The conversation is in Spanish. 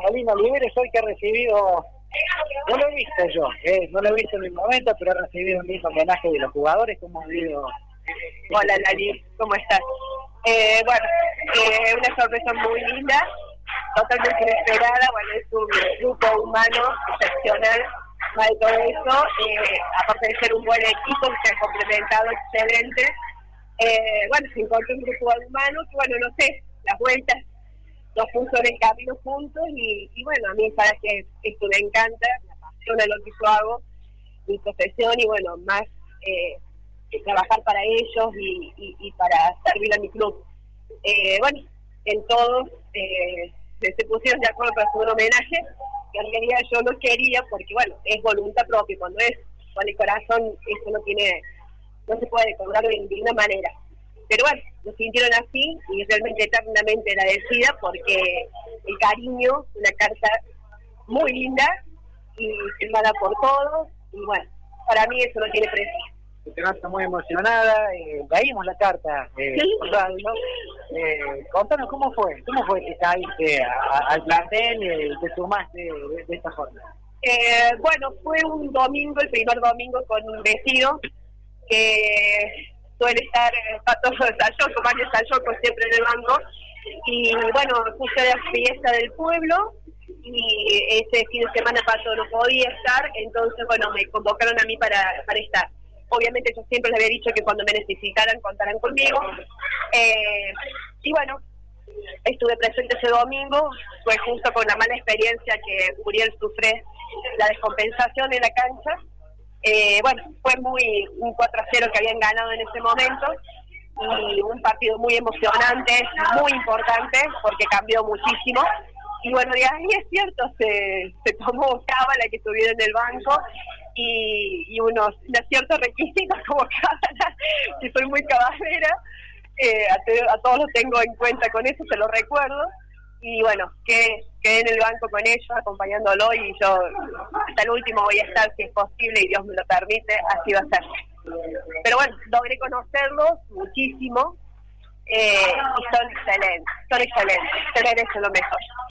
Molina Oliveres hoy que ha recibido, no lo he visto yo, no lo he visto en el momento, pero ha recibido un lindo homenaje de los jugadores que hemos vivido. Hola Lali, ¿cómo estás? Una sorpresa muy linda, totalmente inesperada. Bueno, es un grupo humano excepcional, más de todo eso, aparte de ser un buen equipo, se ha complementado excelente. Se encontró un grupo humano que, no sé, las vueltas nos puso en el camino juntos y bueno, a mí sabes que esto me encanta, me apasiona lo que yo hago, mi profesión y más trabajar para ellos y para servir a mi club. En todos se pusieron de acuerdo para hacer un homenaje que en realidad yo no quería porque es voluntad propia, cuando es con el corazón eso no se puede cobrar de ninguna manera. Pero lo sintieron así y realmente eternamente agradecida porque el cariño, una carta muy linda y firmada por todos y para mí eso no tiene precio. Te está muy emocionada, leímos la carta por radio. Contanos cómo fue que caíste al plantel y te sumaste de esta forma. Fue un domingo, el primer domingo con un vecino que suele estar Pato Salloco, Mario Salloco siempre en el banco y puse la fiesta del pueblo y ese fin de semana Pato no podía estar, entonces me convocaron a mí para estar. Obviamente yo siempre les había dicho que cuando me necesitaran contaran conmigo estuve presente ese domingo. Fue justo con la mala experiencia que Uriel sufre, la descompensación en la cancha. Fue un 4-0 que habían ganado en ese momento y un partido muy emocionante, muy importante porque cambió muchísimo y de ahí es cierto, se tomó cábala que estuviera en el banco y unos ciertos requisitos como cábala, que soy muy caballera, a todos los tengo en cuenta con eso, se lo recuerdo y quedé en el banco con ellos acompañándolo y yo hasta el último voy a estar si es posible y Dios me lo permite, así va a ser. Pero logré conocerlos muchísimo y son excelentes, se merecen lo mejor.